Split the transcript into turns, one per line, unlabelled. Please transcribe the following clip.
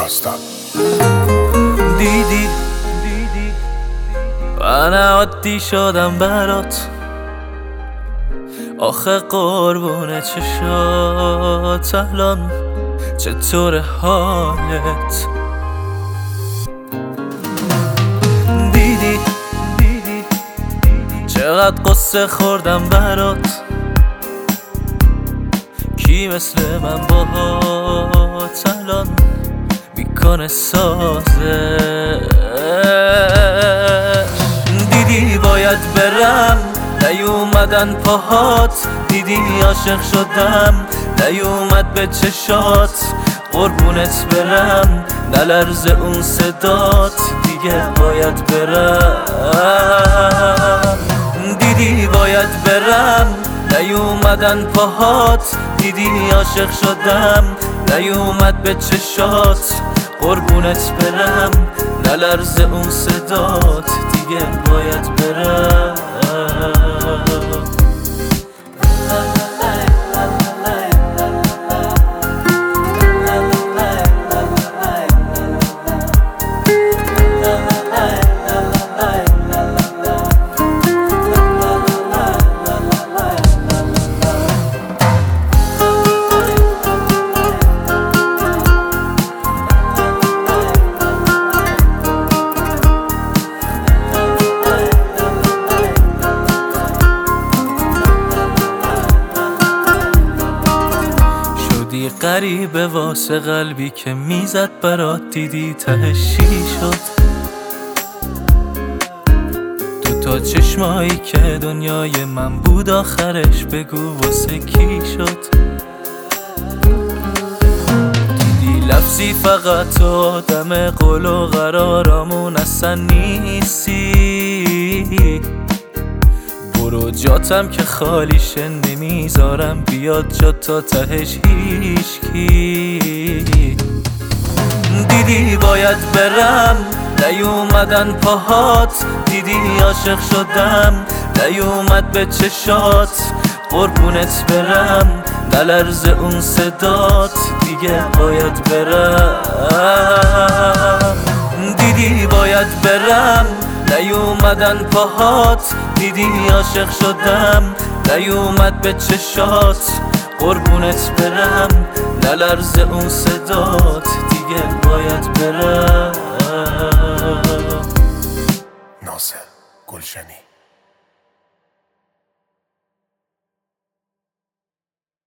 داستان.
دیدی من عادی شدم برات، آخه قربون چشات الان چطور حالت؟ دیدی چقدر قصه خوردم برات، کی مثل من باهات الان میکنه سازه؟ دیدی باید برم نیومدن پاهات، دیدی عاشق شدم نیومد به چشات، قربونت برم نلرزه اون صدات، دیگه باید برم. دیدی باید برم نیومدن پاهات، دیدی عاشق شدم نیومد به چشات، قربونت برم نلرزه اون صدات، دیگه باید برم. غریبه واسه قلبی که میزد برات، دیدی تهش چی شد؟ تو تا چشمایی که دنیای من بود آخرش بگو واسه کی شد؟ دیدی لفظی فقط تو آدم قول و قرارامون اصلا نیستی، برو جاتم که خالیشه نمیذارم بیاد جا تا تهش هیچکی. دیدی باید برم نیومدن پاهات، دیدی عاشق شدم نیومد به چشات، قربونت برم نلرزه اون صدات، دیگه باید برم. دیدی باید برم نیومدن پاهات، دیدی عاشق شدم نیومد به چشات، قربونت برم نلرزه اون صدات، دیگه باید برم.
ناصر گلشنی.